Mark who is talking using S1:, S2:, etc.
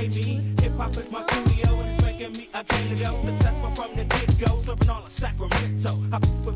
S1: me. Hip hop is my studio and it's making me a king to go. Successful from the get go, serving all of Sacramento. I